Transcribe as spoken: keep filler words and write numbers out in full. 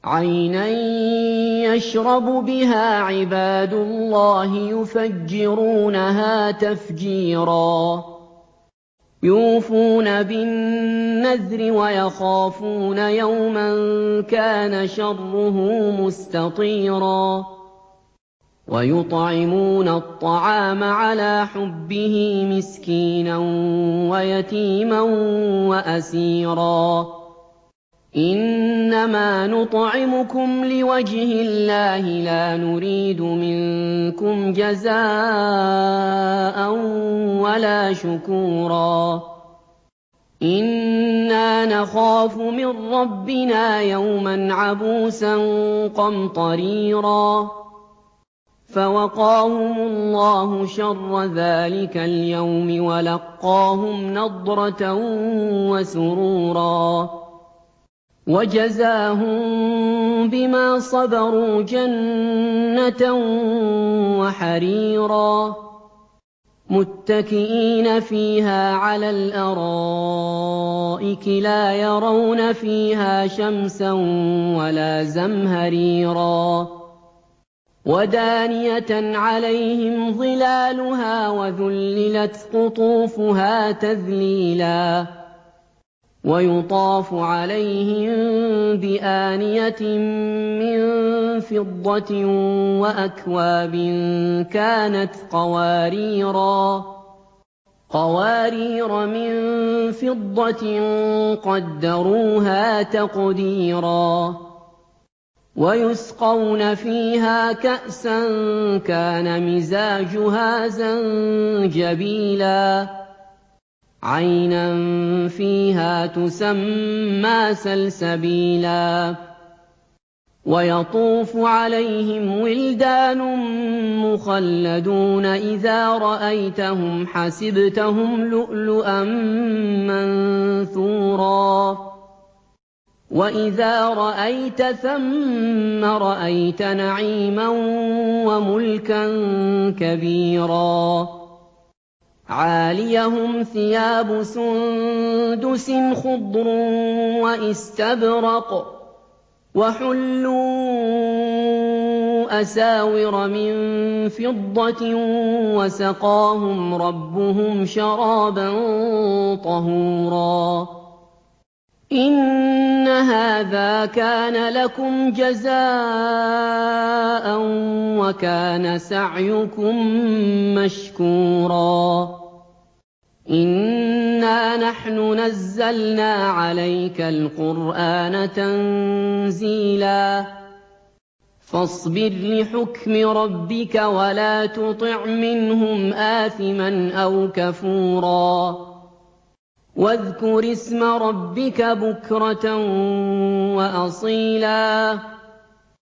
عَيْنًا يَشْرَبُ بِهَا عِبَادُ اللَّهِ يُفَجِّرُونَهَا تَفْجِيرًا يُوفُونَ بِالنَّذْرِ وَيَخَافُونَ يَوْمًا كَانَ شَرُّهُ مُسْتَطِيرًا وَيُطْعِمُونَ الطَّعَامَ عَلَىٰ حُبِّهِ مِسْكِينًا وَيَتِيمًا وَأَسِيرًا إِنَّمَا نُطْعِمُكُمْ لِوَجْهِ اللَّهِ لَا نُرِيدُ مِنكُمْ جَزَاءً وَلَا شُكُورًا إِنَّا نَخَافُ مِن رَّبِّنَا يَوْمًا عَبُوسًا قَمْطَرِيرًا فَوَقَاهُمُ اللَّهُ شَرَّ ذَٰلِكَ الْيَوْمِ وَلَقَّاهُمْ نَضْرَةً وَسُرُورًا وَجَزَاهُم بِمَا صَبَرُوا جَنَّةً وَحَرِيرًا مُّتَّكِئِينَ فِيهَا عَلَى الْأَرَائِكِ لَا يَرَوْنَ فِيهَا شَمْسًا وَلَا زَمْهَرِيرًا وَدَانِيَةً عَلَيْهِمْ ظِلَالُهَا وَذُلِّلَتْ قُطُوفُهَا تَذْلِيلًا وَيُطَافُ عَلَيْهِم بِآنِيَةٍ مِّن فِضَّةٍ وَأَكْوَابٍ كَانَتْ قَوَارِيرَا قَوَارِيرَ مِن فِضَّةٍ قَدَّرُوهَا تَقْدِيرًا وَيُسْقَوْنَ فِيهَا كَأْسًا كَانَ مِزَاجُهَا زَنجَبِيلًا عَيْنًا فِيهَا تُسَمَّىٰ سَلْسَبِيلًا وَيَطُوفُ عَلَيْهِمْ وِلْدَانٌ مُّخَلَّدُونَ إِذَا رَأَيْتَهُمْ حَسِبْتَهُمْ لُؤْلُؤًا مَّنثُورًا وَإِذَا رَأَيْتَ ثَمَّ رَأَيْتَ نَعِيمًا وَمُلْكًا كَبِيرًا عَالِيَهُمْ ثِيَابُ سُندُسٍ خُضْرٌ وَإِسْتَبْرَقٌ وَحُلُّوا أَسَاوِرَ مِن فِضَّةٍ وَسَقَاهُمْ رَبُّهُمْ شَرَابًا طَهُورًا إِنَّ هَٰذَا كَانَ لَكُمْ جَزَاءً وَكَانَ سَعْيُكُم مَّشْكُورًا إِنَّا نَحْنُ نَزَّلْنَا عَلَيْكَ الْقُرْآنَ تَنزِيلًا فَاصْبِرْ لِحُكْمِ رَبِّكَ وَلَا تُطِعْ مِنْهُمْ آثِمًا أَوْ كَفُورًا وَاذْكُرِ اسْمَ رَبِّكَ بُكْرَةً وَأَصِيلًا